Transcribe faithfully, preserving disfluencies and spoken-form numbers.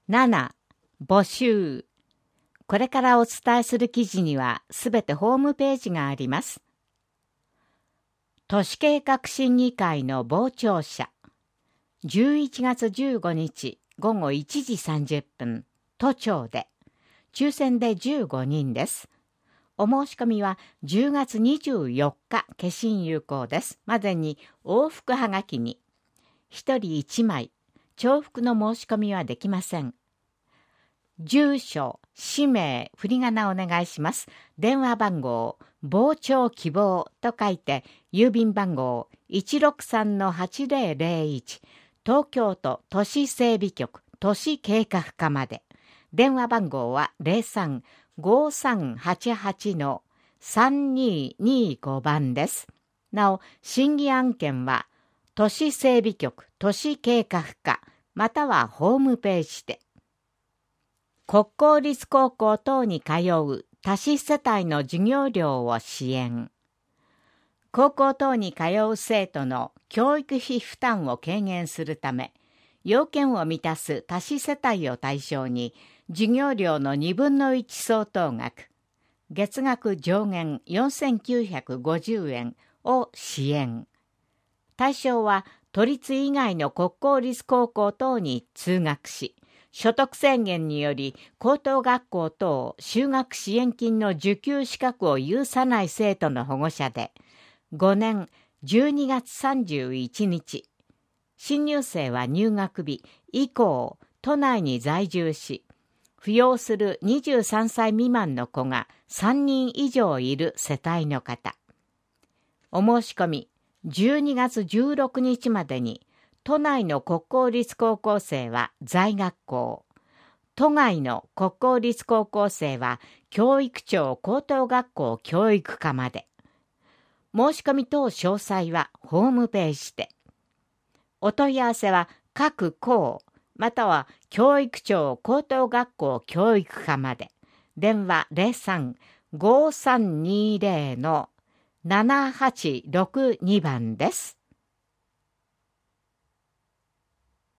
なな、募集。これからお伝えする記事にはすべてホームページがあります。都市計画審議会の傍聴者。じゅういちがつじゅうごにちごごいちじさんじゅっぷん、都庁で。抽選でじゅうごにんです。お申し込みはじゅうがつにじゅうよっか消印有効です。までに往復はがきに。ひとりいちまい、重複の申し込みはできません。住所、氏名、振り仮名お願いします。電話番号、傍聴希望と書いて、郵便番号 いちろくさんのはちぜろぜろいち、東京都都市整備局都市計画課まで。電話番号は ゼロさん ごさんはちはち のさんににご 番です。なお、審議案件は、都市整備局都市計画課またはホームページで。国公立高校等に通う多子世帯の授業料を支援。高校等に通う生徒の教育費負担を軽減するため、要件を満たす多子世帯を対象に、授業料のにぶんのいち相当額、月額上限よんせんきゅうひゃくごじゅうえんを支援。対象は都立以外の国公立高校等に通学し、所得制限により高等学校等就学支援金の受給資格を有さない生徒の保護者で、ごねんじゅうにがつさんじゅういちにち、新入生は入学日以降、都内に在住し、扶養するにじゅうさんさい未満の子がさんにん以上いる世帯の方。お申し込み、じゅうにがつじゅうろくにちまでに、都内の国公立高校生は在学校、都外の国公立高校生は教育庁高等学校教育課まで。申し込み等詳細はホームページで。お問い合わせは各校、または教育庁高等学校教育課まで。電話 ゼロさん ごさんにぜろ のななはちろくに 番です。